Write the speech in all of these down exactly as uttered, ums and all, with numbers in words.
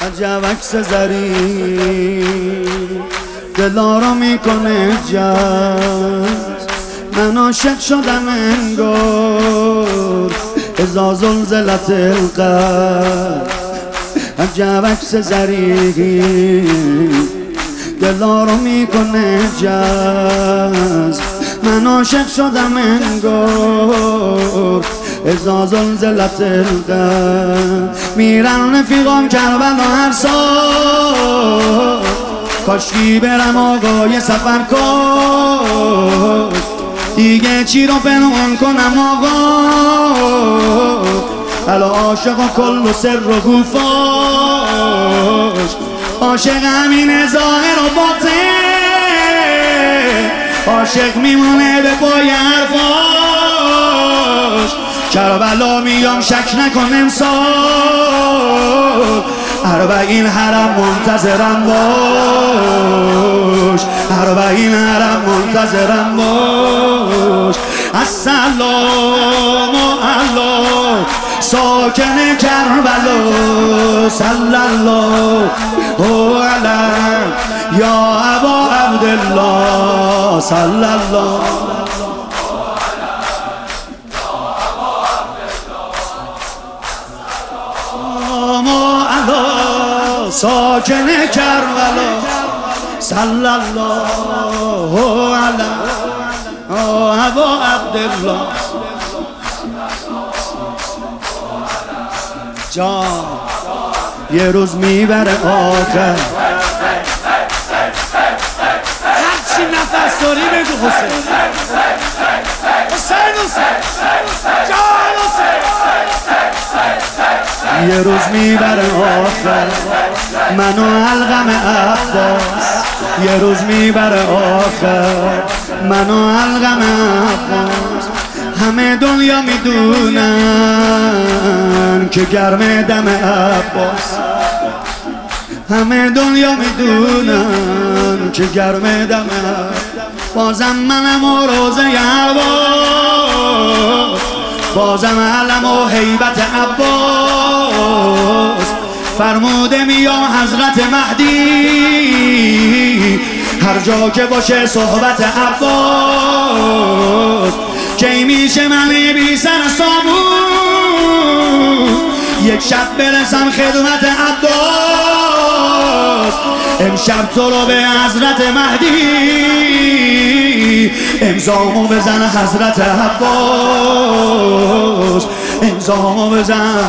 عجب عکس زری دلا میکنه جز من عاشق شدم انگار اذا زلزلت القلب. عجب عکس زری دلا میکنه جز من عاشق شدم انگار اذا زلزلت القلب. میرن رفیقام کربلا هر سال کاشکی برم آقای سفر کن دیگه چی رو پنهان کنم آقا الا عاشق و کل و سر و گوفاش عاشق همین ظاهر و باطن عاشق میمونه به پای حرفاش کربلا میام شک نکن امسال اربعین حرم منتظرم باش اربعین حرم منتظرم باش. السلام الله ساکن کربلا صلی الله علیه یا ابا عبدالله صلی الله ساکن کربلا صلی الله علیه ابا عبدالله. جان یه روز میبره آخر هرچی نفس داری بگو حسین حسین حسین جان حسین. یه روز میبره آخر منو علقم عباس یه روز میبره آخر منو علقم عباس. همه دنیا میدونن که گرم دم عباس همه دنیا میدونن که گرم دم بازم منم و روزه عباس بازم علم و حیبت عباس فرموده میام حضرت مهدی هر جا که باشه صحبت عباس کی میشه من بی سر سامون یک شب برسم خدمت عباس امشب تو رو به حضرت مهدی امضامو بزن حضرت عباس امضامو بزن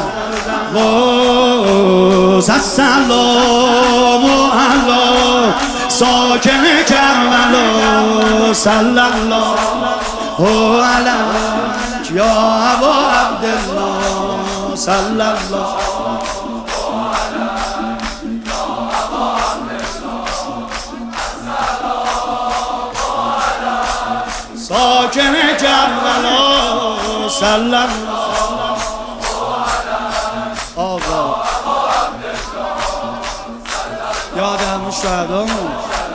عباس. السلام الله ساکن کربلا صلی الله علیه یا ابا عبدالله صلی الله ساکن کربلا صلی الله آقا یاد همون شهدامون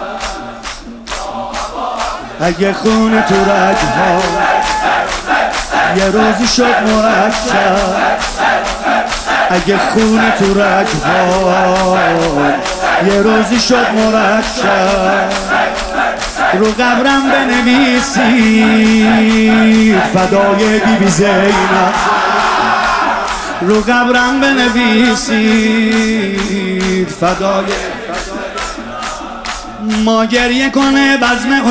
اگه خون تو رگها یه روزی شد مرکب اگه خون تو رگها یه روزی شد مرکب رو قبرم بنویسید فدای بی بی زینب رو قبرم بنویسید فدای ما گریه کنه بزم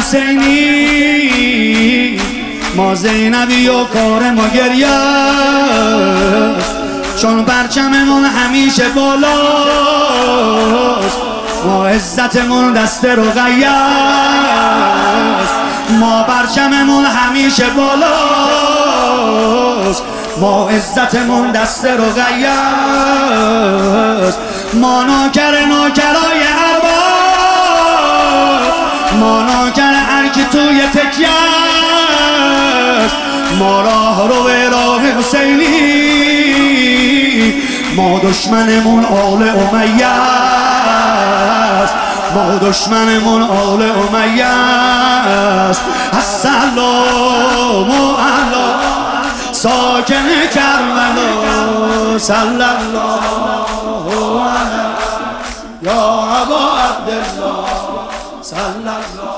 حسینی ما زینبی و کار ما گریه چون پرچممون همیشه بالاست ما عزتمون دست رقیه ما پرچممون همیشه بالاست ما عزتمون دست رقیه ما نوکر نوکرای ارباب ما نوکر هرکی توی تکیه ما راه رو به راه حسینی ما دشمنمون آل امیه ما دشمنمون آل امیه است. السلام علی ساکن کربلا صلی الله علیه الله صلی الله